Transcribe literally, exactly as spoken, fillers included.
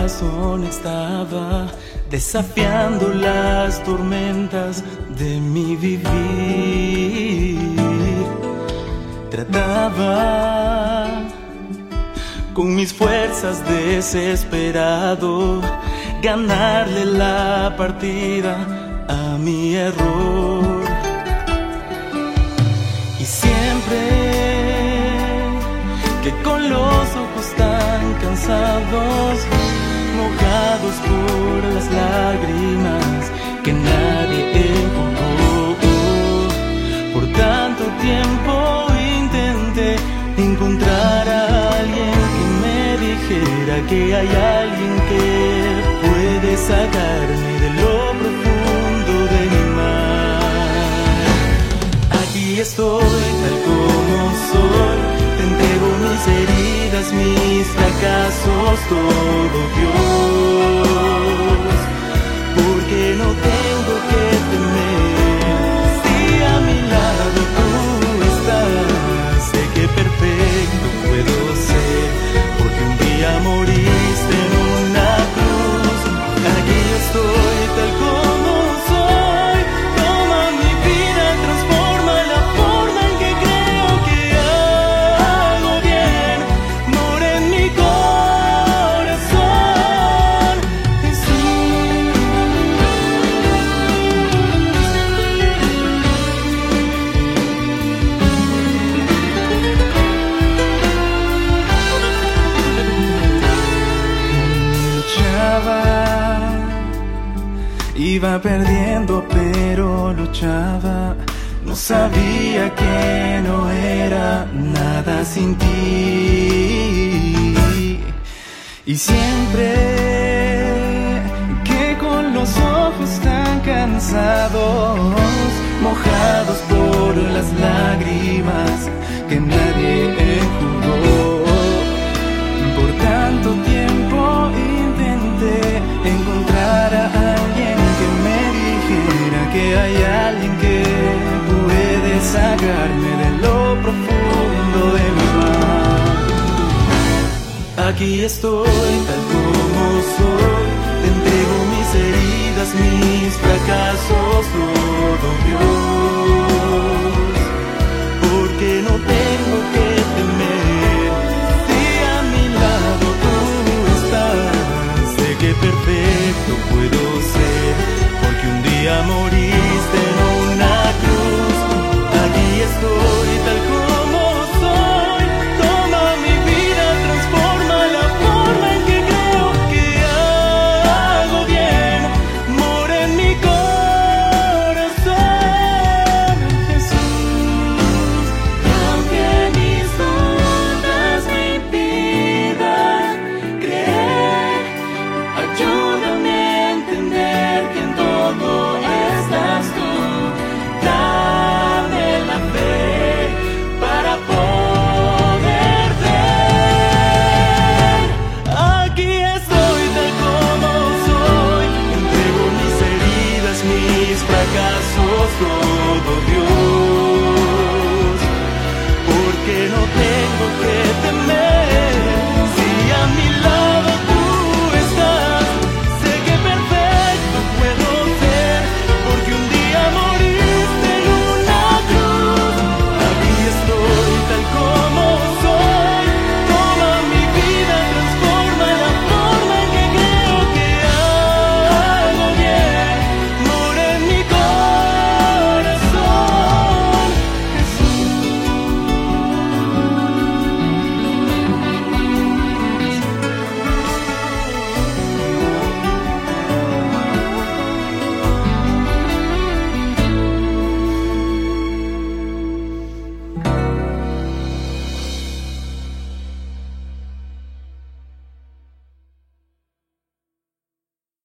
corazón estaba desafiando las tormentas de mi vivir. Trataba con mis fuerzas desesperado ganarle la partida a mi error. Y siempre que con los ojos tan cansados, mojados por las lágrimas que nadie enjugó, por tanto tiempo intenté encontrar a alguien que me dijera que hay alguien que puede sacarme de lo profundo de mi mar. Aquí estoy tal como soy, te entrego mis heridas, mis fracasos, todo, Dios, porque no tengo que temer. Si a mi lado tú estás, sé que perfecto puedo ser, porque un día moriste en una cruz. Aquí estoy tal como soy, toma mi vida, transforma la forma en que creo que hago bien, mora en mi corazón, Jesús. Luchaba, iba perdiendo pero luchaba, no sabía que no era nada sin ti. Y siempre que con los ojos tan cansados, mojados por las lágrimas que nadie enjugó, por tanto tiempo intenté encontrar a alguien que me dijera que hay alguien que puede sacarme de lo profundo de mi mar. Aquí estoy tal como soy, te entrego mis heridas, mis fracasos, todo, Dios, porque no tengo que temer. Si a mi lado tú estás, sé que perfecto puedo ser, porque un día moriste en una cruz. Aquí estoy tal como soy, toma mi vida, transforma la forma en que creo que hago bien, mora en mi corazón, Jesús. Y aunque mis dudas me impidan creer, ayúdame a entender que en todo estás tú. Dame la fe para poder ver. Aquí estoy tal como soy, entrego mis heridas, mis fracasos, todo, Dios, porque no